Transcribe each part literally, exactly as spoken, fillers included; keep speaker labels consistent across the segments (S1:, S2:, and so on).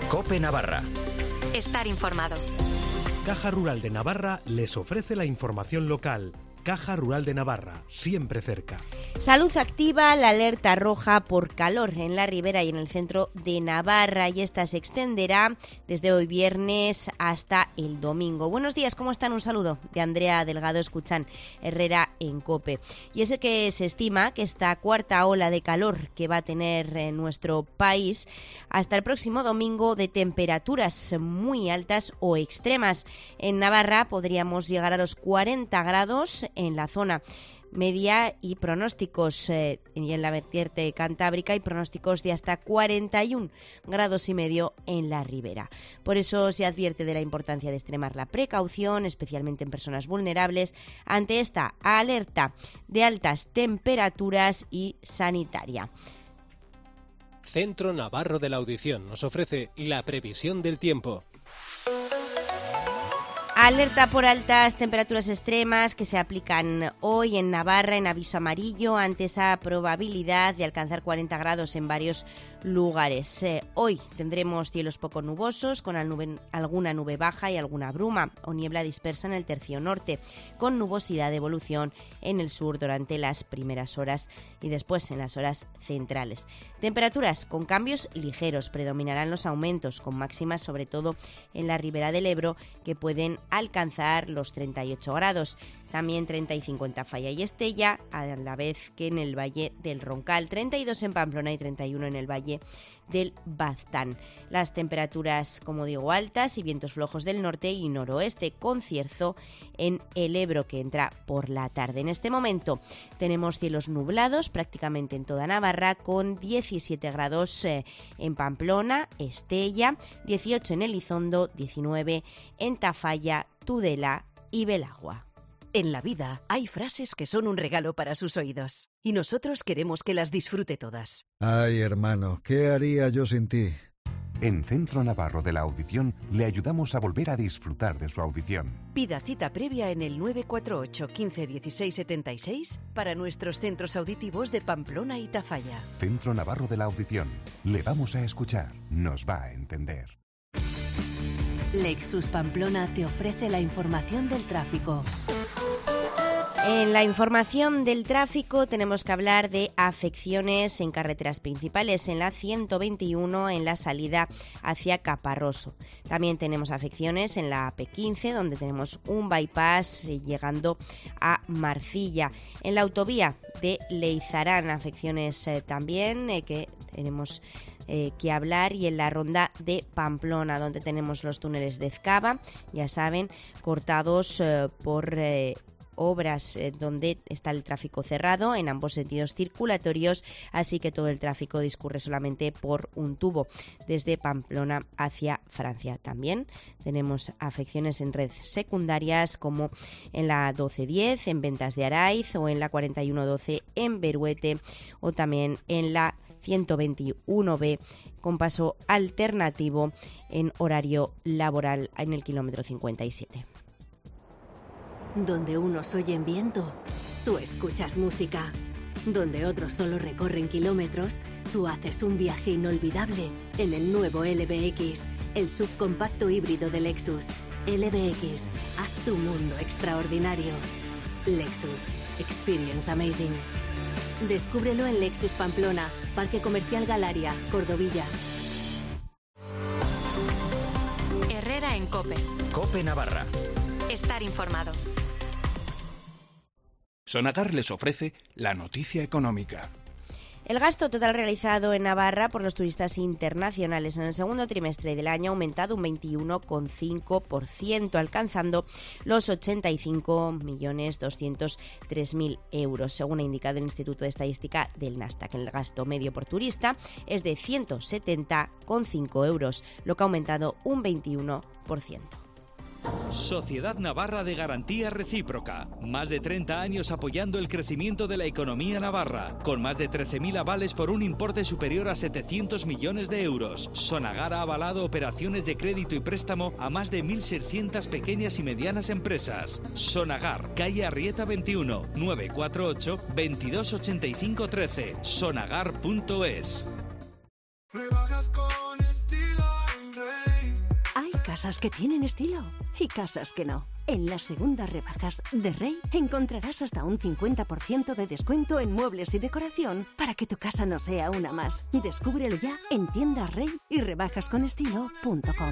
S1: COPE Navarra.
S2: Estar informado.
S3: Caja Rural de Navarra les ofrece la información local. Caja Rural de Navarra, siempre cerca.
S4: Salud activa la alerta roja por calor en la ribera y en el centro de Navarra, y esta se extenderá desde hoy viernes hasta el domingo. Buenos días, ¿cómo están? Un saludo de Andrea Delgado, escuchan Herrera en COPE. Y es que se estima que esta cuarta ola de calor que va a tener en nuestro país hasta el próximo domingo, de temperaturas muy altas o extremas. En Navarra podríamos llegar a los cuarenta grados en la zona media y pronósticos eh, y en la vertiente cantábrica, y pronósticos de hasta cuarenta y un grados y medio en la ribera. Por eso se advierte de la importancia de extremar la precaución, especialmente en personas vulnerables, ante esta alerta de altas temperaturas y sanitaria.
S5: Centro Navarro de la Audición nos ofrece la previsión del tiempo.
S4: Alerta por altas temperaturas extremas que se aplican hoy en Navarra, en aviso amarillo ante esa probabilidad de alcanzar cuarenta grados en varios lugares. Eh, hoy tendremos cielos poco nubosos, con alguna nube baja y alguna bruma o niebla dispersa en el tercio norte, con nubosidad de evolución en el sur durante las primeras horas y después en las horas centrales. Temperaturas con cambios ligeros, predominarán los aumentos, con máximas sobre todo en la ribera del Ebro, que pueden alcanzar los treinta y ocho grados. También treinta y cinco en Tafalla y Estella, a la vez que en el Valle del Roncal, treinta y dos en Pamplona y treinta y uno en el Valle del Baztán. Las temperaturas, como digo, altas y vientos flojos del norte y noroeste, con cierzo en el Ebro, que entra por la tarde. En este momento tenemos cielos nublados prácticamente en toda Navarra, con diecisiete grados eh, en Pamplona, Estella, dieciocho en Elizondo, diecinueve en Tafalla, Tudela y Belagua.
S2: En la vida hay frases que son un regalo para sus oídos, y nosotros queremos que las disfrute todas.
S6: Ay, hermano, ¿qué haría yo sin ti?
S7: En Centro Navarro de la Audición le ayudamos a volver a disfrutar de su audición.
S2: Pida cita previa en el nueve cuatro ocho, quince, dieciséis, setenta y seis para nuestros centros auditivos de Pamplona y Tafalla.
S7: Centro Navarro de la Audición. Le vamos a escuchar, nos va a entender.
S8: Lexus Pamplona te ofrece la información del tráfico.
S4: En la información del tráfico tenemos que hablar de afecciones en carreteras principales, en la ciento veintiuno en la salida hacia Caparroso. También tenemos afecciones en la A P quince, donde tenemos un bypass llegando a Marcilla. En la autovía de Leizarán, afecciones eh, también eh, que tenemos Eh, que hablar, y en la ronda de Pamplona, donde tenemos los túneles de Ezcaba, ya saben, cortados eh, por eh, obras eh, donde está el tráfico cerrado en ambos sentidos circulatorios, así que todo el tráfico discurre solamente por un tubo desde Pamplona hacia Francia. También tenemos afecciones en redes secundarias, como en la doce diez en Ventas de Araiz, o en la cuarenta y uno doce en Beruete, o también en la ciento veintiuno B con paso alternativo en horario laboral en el kilómetro cincuenta y siete.
S8: Donde unos oyen viento, tú escuchas música. Donde otros solo recorren kilómetros, tú haces un viaje inolvidable en el nuevo L B X, el subcompacto híbrido de Lexus. L B X, haz tu mundo extraordinario. Lexus, experience amazing. Descúbrelo en Lexus Pamplona, Parque Comercial Galaria, Cordovilla.
S2: Herrera en COPE.
S1: COPE Navarra.
S2: Estar informado.
S9: Sonagar les ofrece la noticia económica.
S4: El gasto total realizado en Navarra por los turistas internacionales en el segundo trimestre del año ha aumentado un veintiuno coma cinco por ciento, alcanzando los ochenta y cinco millones doscientos tres mil euros, según ha indicado el Instituto de Estadística del Nasdaq. El gasto medio por turista es de ciento setenta coma cinco euros, lo que ha aumentado un veintiuno por ciento.
S10: Sociedad Navarra de Garantía Recíproca. Más de treinta años apoyando el crecimiento de la economía navarra, con más de trece mil avales por un importe superior a setecientos millones de euros. Sonagar ha avalado operaciones de crédito y préstamo a más de mil seiscientas pequeñas y medianas empresas. Sonagar, calle Arrieta veintiuno, nueve cuatro ocho, veintidós ochenta y cinco trece. sonagar punto es.
S11: Rebajas con estilo en
S1: casas que tienen estilo y casas que no. En las segundas rebajas de Rey encontrarás hasta un cincuenta por ciento de descuento en muebles y decoración para que tu casa no sea una más. Descúbrelo ya en tiendas Rey y rebajas con estilo punto com.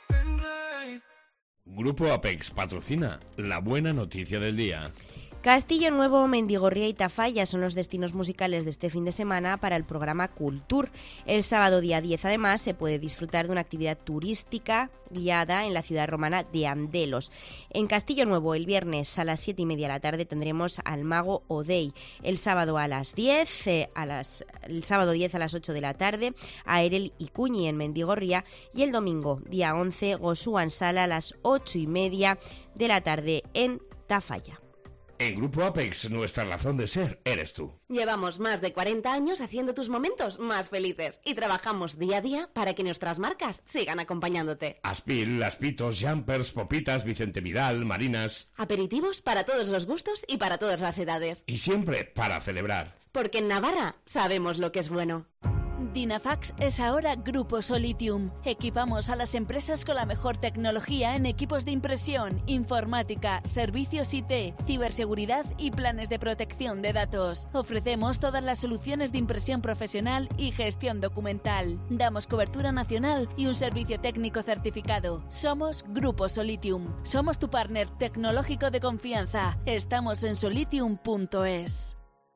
S11: Grupo Apex patrocina la buena noticia del día.
S4: Castillo Nuevo, Mendigorría y Tafalla son los destinos musicales de este fin de semana para el programa Cultur. El sábado día diez, además, se puede disfrutar de una actividad turística guiada en la ciudad romana de Andelos. En Castillo Nuevo, el viernes a las siete y media de la tarde tendremos al mago Odey. El sábado a las diez, eh, a las, el sábado diez a las ocho de la tarde, a Erel y Cuñi en Mendigorría. Y el domingo, día once, Gosú Ansala a las ocho y media de la tarde en Tafalla.
S11: En Grupo Apex, nuestra razón de ser eres tú.
S12: Llevamos más de cuarenta años haciendo tus momentos más felices y trabajamos día a día para que nuestras marcas sigan acompañándote.
S11: Aspil, Aspitos, Jumpers, Popitas, Vicente Vidal, Marinas.
S12: Aperitivos para todos los gustos y para todas las edades.
S11: Y siempre para celebrar.
S12: Porque en Navarra sabemos lo que es bueno.
S13: Dynafax es ahora Grupo Solitium. Equipamos a las empresas con la mejor tecnología en equipos de impresión, informática, servicios I T, ciberseguridad y planes de protección de datos. Ofrecemos todas las soluciones de impresión profesional y gestión documental. Damos cobertura nacional y un servicio técnico certificado. Somos Grupo Solitium. Somos tu partner tecnológico de confianza. Estamos en solitium punto es.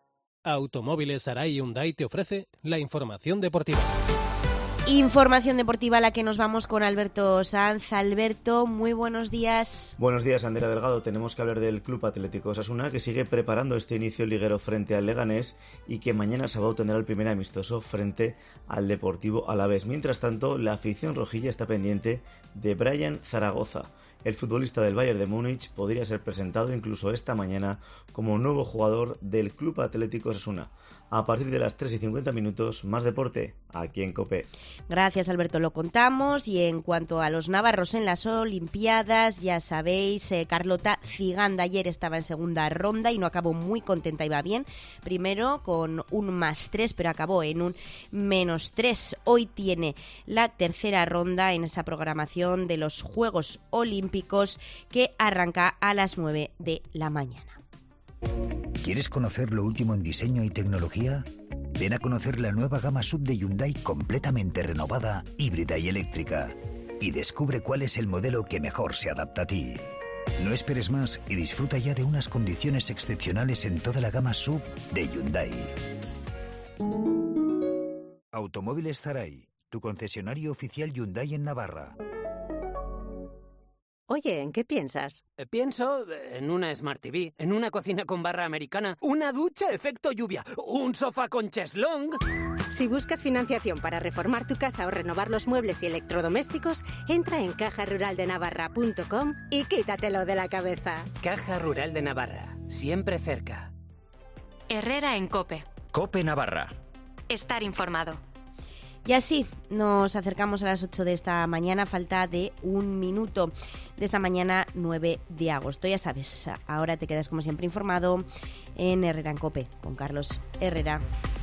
S5: Automóviles Arai Hyundai te ofrece la información deportiva.
S4: Información deportiva a la que nos vamos con Alberto Sanz. Alberto, muy buenos días.
S14: Buenos días, Andrea Delgado. Tenemos que hablar del Club Atlético Osasuna, que sigue preparando este inicio liguero frente al Leganés y que mañana sábado tendrá el primer amistoso frente al Deportivo Alavés. Mientras tanto, la afición rojilla está pendiente de Brian Zaragoza. El futbolista del Bayern de Múnich podría ser presentado incluso esta mañana como nuevo jugador del Club Atlético Osasuna. A partir de las tres y cincuenta minutos, más deporte aquí en COPE.
S4: Gracias, Alberto, lo contamos. Y en cuanto a los navarros en las Olimpiadas, ya sabéis, eh, Carlota Ciganda ayer estaba en segunda ronda y no acabó muy contenta, iba bien. Primero con un más tres, pero acabó en un menos tres. Hoy tiene la tercera ronda en esa programación de los Juegos Olímpicos que arranca a las nueve de la mañana.
S15: ¿Quieres conocer lo último en diseño y tecnología? Ven a conocer la nueva gama sub de Hyundai completamente renovada, híbrida y eléctrica. Y descubre cuál es el modelo que mejor se adapta a ti. No esperes más y disfruta ya de unas condiciones excepcionales en toda la gama sub de Hyundai. Automóviles Zaray, tu concesionario oficial Hyundai en Navarra.
S16: Oye, ¿en qué piensas?
S17: Eh, pienso en una Smart T V, en una cocina con barra americana, una ducha efecto lluvia, un sofá con cheslong.
S16: Si buscas financiación para reformar tu casa o renovar los muebles y electrodomésticos, entra en caja rural de navarra punto com y quítatelo de la cabeza.
S17: Caja Rural de Navarra, siempre cerca.
S18: Herrera en COPE.
S19: COPE Navarra.
S18: Estar informado.
S4: Y así nos acercamos a las ocho de esta mañana, falta de un minuto de esta mañana nueve de agosto. Ya sabes, ahora te quedas como siempre informado en Herrera en COPE con Carlos Herrera.